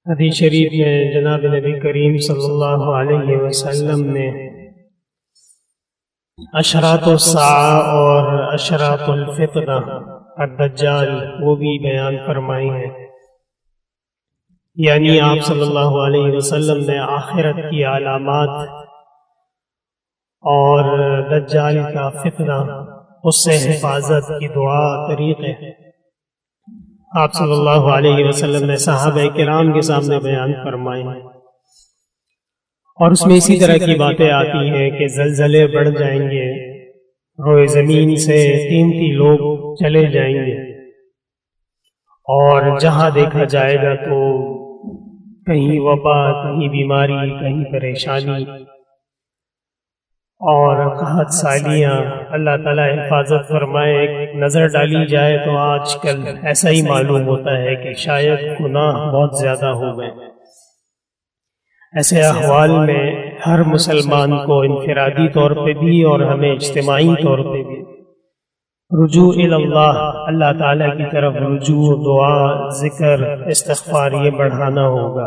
حدیث شریف میں جناب نبی کریم صلی اللہ علیہ وسلم نے اشراط الساعہ اور اشراط الفتنہ الدجال وہ بھی بیان فرمائی ہیں، یعنی آپ صلی اللہ علیہ وسلم نے آخرت کی علامات اور دجال کا فتنہ، اس سے حفاظت کی دعا، طریقے آپ صلی اللہ علیہ وسلم نے صحابہ کرام کے سامنے بیان فرمائے ہیں، اور اس میں اسی طرح کی باتیں آتی ہیں کہ زلزلے بڑھ جائیں گے، روئے زمین سے قیمتی لوگ چلے جائیں گے، اور جہاں دیکھا جائے گا تو کہیں وبا، کہیں بیماری، کہیں پریشانی اور قحط سالیاں، اللہ تعالیٰ حفاظت فرمائے۔ ایک نظر ڈالی جائے تو آج کل ایسا ہی معلوم ہوتا ہے کہ شاید گناہ بہت زیادہ ہو گئے۔ ایسے احوال میں ہر مسلمان کو انفرادی طور پہ بھی اور ہمیں اجتماعی طور پہ بھی رجوع اللہ، اللہ تعالیٰ کی طرف رجوع، دعا، ذکر، استغفار یہ بڑھانا ہوگا۔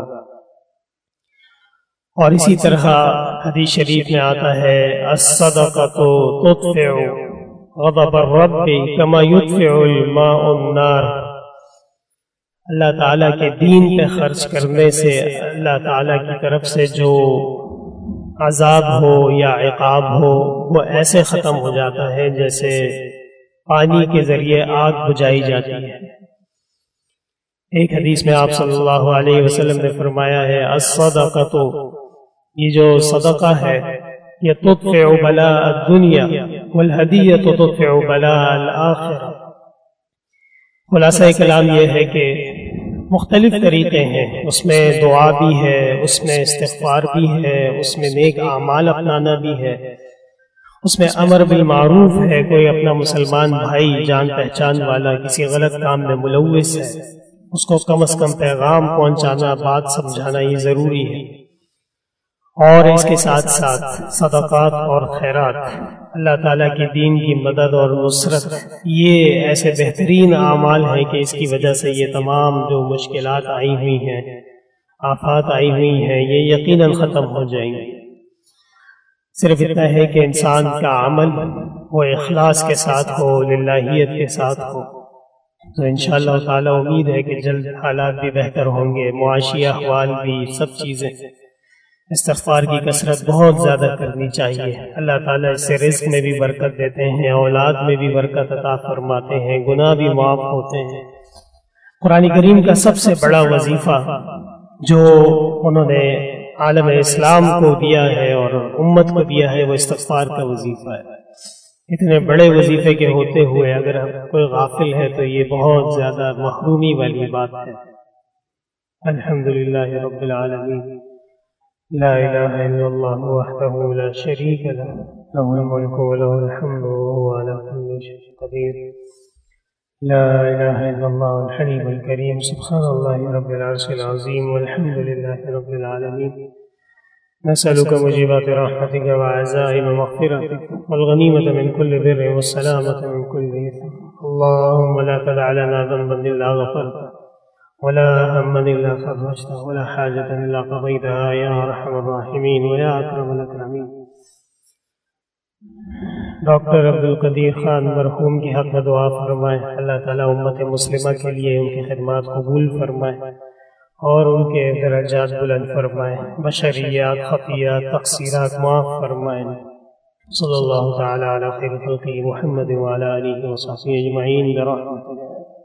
اور اسی طرح حدیث شریف میں آتا ہے الصدقۃ تطفئ غضب الرب کما یطفئ الماء النار، اللہ تعالیٰ کے دین پہ خرچ کرنے سے اللہ تعالیٰ کی طرف سے جو عذاب ہو یا عقاب ہو وہ ایسے ختم ہو جاتا ہے جیسے پانی کے ذریعے آگ بجھائی جاتی ہے۔ ایک حدیث میں آپ صلی اللہ علیہ وسلم نے فرمایا ہے الصدقۃ، یہ جو صدقہ ہے یہ تطفئ بلاء الدنیا والہدیۃ تطفئ بلاء الآخرہ۔ خلاصہ کلام یہ ہے کہ مختلف طریقے ہیں، اس میں دعا بھی ہے، اس میں استغفار بھی ہے، اس میں نیک اعمال اپنانا بھی ہے، اس میں امر بالمعروف ہے، کوئی اپنا مسلمان بھائی جان پہچان والا کسی غلط کام میں ملوث ہے، اس کو کم از کم پیغام پہنچانا، بات سمجھانا یہ ضروری ہے۔ اور اس کے ساتھ ساتھ صدقات اور خیرات، اللہ تعالیٰ کے دین کی مدد اور نصرت، یہ ایسے بہترین اعمال ہیں کہ اس کی وجہ سے یہ تمام جو مشکلات آئی ہوئی ہیں، آفات آئی ہوئی ہیں، یہ یقیناً ختم ہو جائیں گی۔ صرف اتنا ہے کہ انسان کا عمل وہ اخلاص کے ساتھ ہو، للہیت کے ساتھ ہو، تو انشاءاللہ تعالیٰ امید ہے کہ جلد حالات بھی بہتر ہوں گے، معاشی احوال بھی، سب چیزیں۔ استغفار کی کثرت بہت زیادہ کرنی چاہیے، اللہ تعالیٰ اس سے رزق میں بھی برکت دیتے ہیں، اولاد میں بھی برکت عطا فرماتے ہیں، گناہ بھی معاف ہوتے ہیں۔ قرآن کریم کا سب سے بڑا وظیفہ جو انہوں نے عالم اسلام کو دیا ہے اور امت کو دیا ہے وہ استغفار کا وظیفہ ہے۔ اتنے بڑے وظیفے کے ہوتے ہوئے اگر کوئی غافل ہے تو یہ بہت زیادہ محرومی والی بات ہے۔ الحمدللہ رب العالمین، لا الہ الا اللہ وحدہ لا شریک لہ، لہ الملک ولہ الحمد وہو علی کل شیء قدیر، لا الہ الا اللہ الحلیم الکریم، سبحان اللہ رب العرش العظیم، والحمد للہ رب العالمین۔ نسألك موجبات رحمتك وعزائم مغفرتك والغنیمة من كل بر والسلامة من كل إثم، اللهم لا تدع لنا ذنبا إلا غفرته ولا هما إلا فرجته ولا حاجة إلا قضيتها يا أرحم الراحمين ويا أكرم الأكرمين۔ ڈاکٹر عبدالقدیر خان مرحوم کی حق میں دعا فرمائے، اللہ تعالیٰ امت مسلمہ کے لیے ان کی خدمات قبول فرمائے اور ان کے درجات بلند فرمائے، بشریات، خطیات، تقصیرات معاف فرمائے۔ صلی اللہ تعالی علی خیر خلقہ محمد وعلی آلہ وصحبہ اجمعین برحمتہ۔